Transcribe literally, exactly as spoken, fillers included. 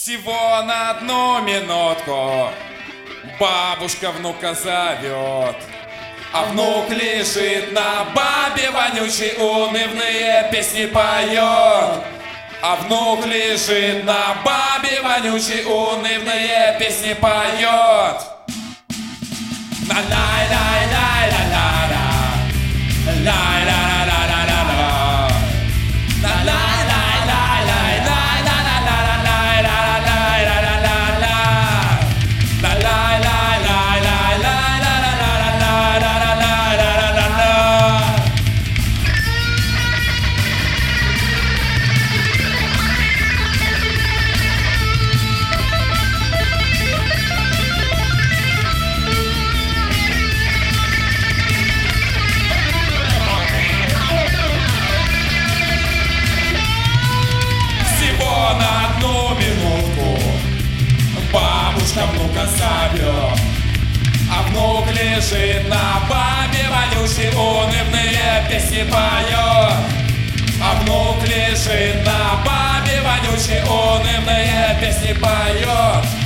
Всего на одну минутку бабушка внука зовет, а внук лежит на бабе вонючей, унывные песни поет. А внук лежит на бабе вонючей, унывные песни поет. На-лай-лай-лай-ла-ла-ла, лай-ла-ла-ла-ла-ла-ла, бабушка внука зовет, а внук лежит на бабе вонючей, унывные песни поет. А внук лежит на бабе вонючей, унывные песни поет.